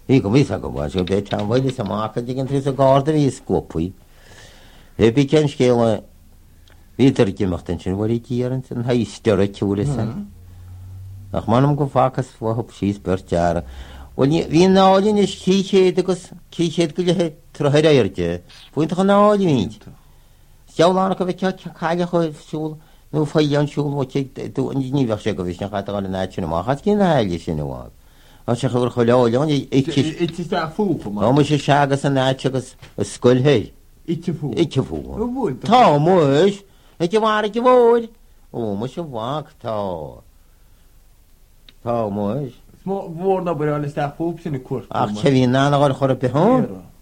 Hí go bhí go bhá be an bhile amach gin trí a gáda í scópaí. He bí cen scéile víidir gimachtain sin bhí tíaran an ha steire ciúla san. Nach manam go fáchas fáhab síos bert deara. Bhí nálinn is cíchéad agus cíchéad go lethe trothréirte, Fuint chu náil víint. Seáánna go bheith chaile chuisiúil nó fáil an siúil dú níheh sé go bhís nach chaáil náitna máchas cin heile sin bháil. Á se chuir cho leáilán fú mu sé seagas an náit agus scoilhéid. Ite fú. Tá muis ag bhhar go bhóid ó mu se bhhaach tá muis. Bhór na buáil is fúp sin na cuat. Ach sé bhí nána chur a beán.